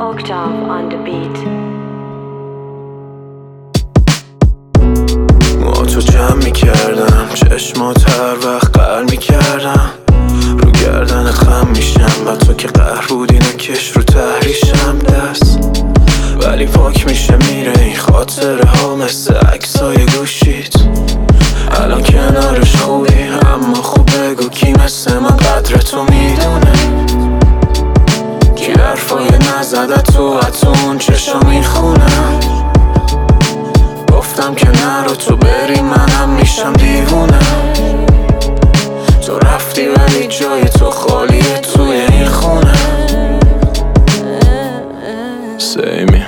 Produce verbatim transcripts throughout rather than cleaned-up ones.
Octave on the beat. ما تو جمع میکردم چشمات هر وقت قهر میکردم رو گردنت خم میشم و تو که قهر بودی نکش رو تحریشم دست ولی پاک میشه میره این خاطره ها مثل عکسای گوشیت الان کنارش خوبی اما خوب بگو کی مثل من قدر تو میدونه کی حرفای نزده تو حتون چشا میخونم گفتم که نرو تو بری منم میشم دیوونه تو رفتی ولی جای تو خالیه توی این خونه سیمی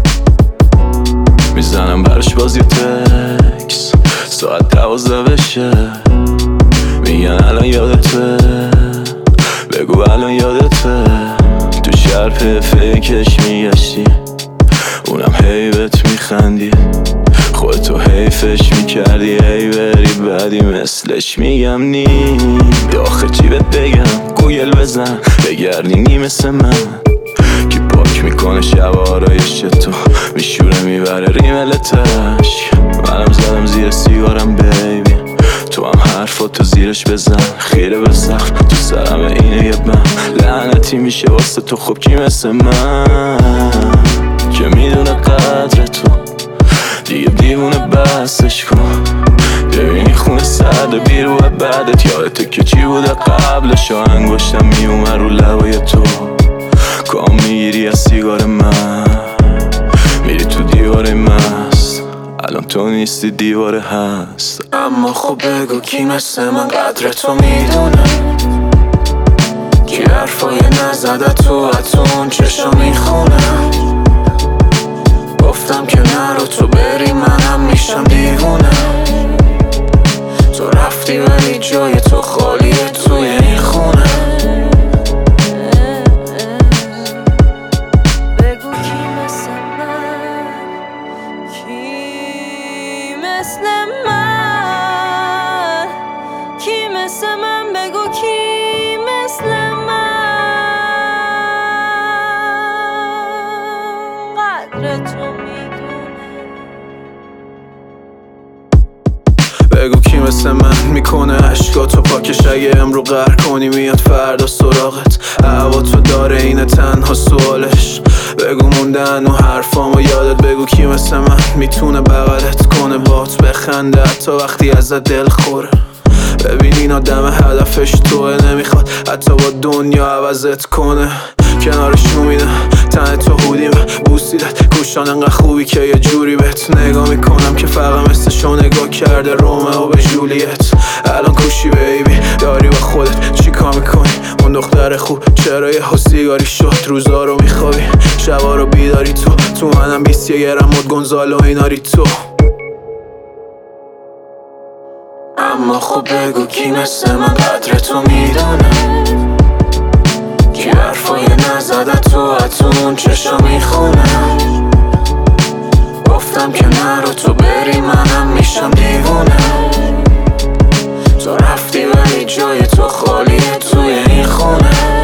میزنم برش بازی تکس ساعت دوازده بشه میگن الان یادته بگو الان یادته تو شرپ فکش میگشتی اونم هیبت میخندی خودتو حیفش میکردی ای بری بعدی مثلش میگم نیم آخه چی بهت بگم گوگل بزن بگردی مثل من کی پاک میکنه شب آرایش تو میشوره میبره ریملتش منم زدم زیر سیگارم بیبی تو هم حرفاتو زیرش بزن خیره به سقف تو سرم اینه یه بم لعنتی میشه واسه تو خوب کی مثل من که میدونه قدر تو دیگه دیوونه بسش کن ببینی خونه سرد بیرو بعدت یادته که چی بوده قبلش و انگشتم میومد رو لبای تو کام میگیری از سیگار من میری تو دیوار مست الان تو نیستی دیواره هست اما خوب بگو کی مثل من قدر تو میدونه کی حرفای نزده تو حتون چشا میخونم گفتم که نرو تو بری منم میشم دیوونه تو رفتی ولی جای تو خالیه توی این خونه بگو کی مثل من کی مثل من کی مثل من بگو کی مثل من قدر تو بگو کی مثل من میکنه عشقاتو پاکش اگه امرو قهر کنی میاد فردا سراغت هوا تو داره اینه تنها سوالش بگو موندن و حرفامو یادت بگو کی مثل من میتونه بغلت کنه بات بخنده حتی وقتی ازت دل خوره ببین این آدم هدفش توه نمیخواد حتی با دنیا عوضت کنه کنارش میده تن تو هودیم بوسیدت گوشان انقدر خوبی که یه جوری بهت نگاه میکنم که فقط مثلشو نگاه کرده رومئو به جولیت الان کوشی بیبی داری با خودت چیکار میکنی اون دختر خوب چرا یه سیگاری شد روزا رو میخوابی شبا رو بیداری تو تو منم بیست یه گرم مد گونزالو ایناری تو اما خوب بگو کی مثل من قدر تو میدونه کی حرفای نزده تو حتون چشا میخونم گفتم که نرو تو بری منم میشم دیوونه تو رفتی ولی جای تو خالیه توی این خونه